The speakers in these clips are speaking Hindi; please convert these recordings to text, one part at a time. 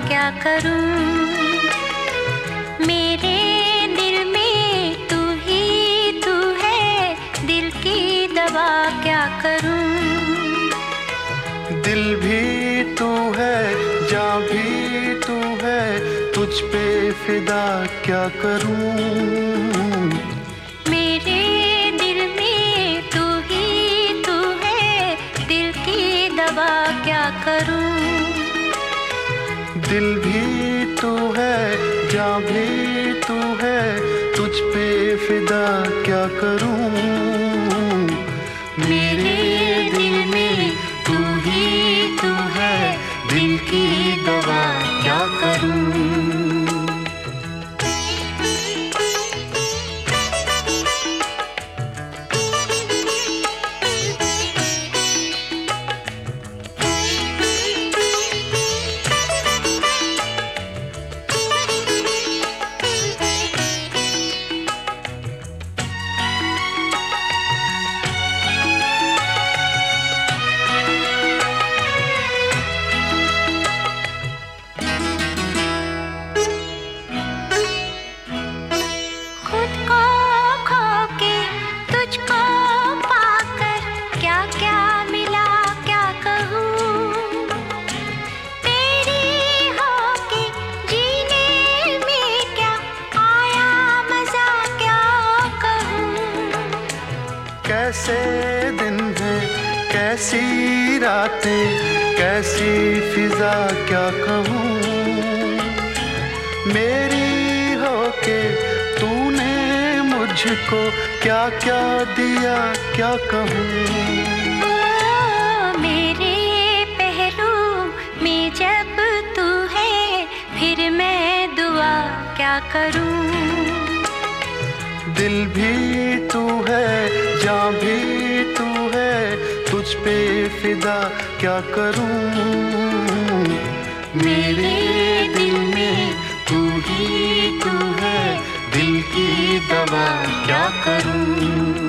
क्या करूं? मेरे दिल में तू ही तू है, दिल की दवा क्या करूं? दिल भी तू है, जान भी तू है, तुझ पे फिदा क्या करूं? मेरे दिल में तू ही तू है, दिल की दवा क्या करूं? दिल भी तू है, जान भी तू है, तुझ पे फिदा क्या करूं? मेरे दिल में तू ही तू है, दिल की दवा क्या करूं? कैसे दिन हैं, कैसी रातें, कैसी फिजा क्या कहूँ? मेरी होके तूने मुझको क्या क्या दिया क्या कहूँ? मेरे पहलू में जब तू है, फिर मैं दुआ क्या करूं? दिल भी तू है, जान भी तू है, तुझ पे फिदा क्या करूं? मेरे दिल में तू ही तू है, दिल की दवा क्या करूं?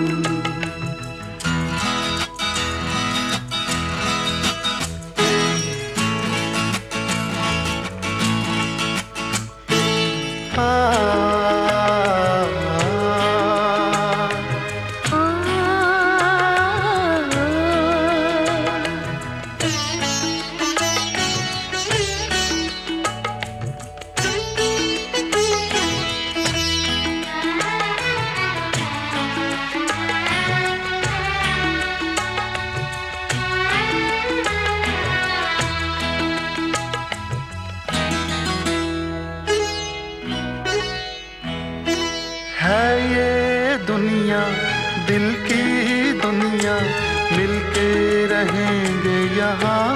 है ये दुनिया दिल की दुनिया, मिलके रहेंगे यहाँ,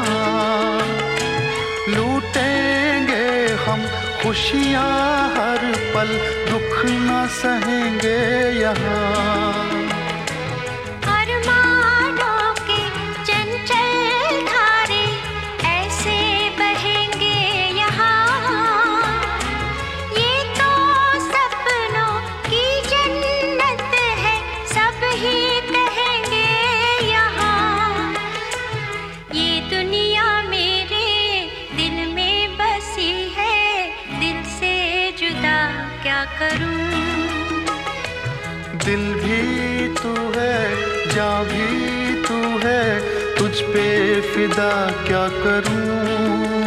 लूटेंगे हम खुशियाँ हर पल, दुख न सहेंगे यहाँ। क्या करूं? दिल भी तू है, जान भी तू है, तुझ पे फिदा क्या करूं?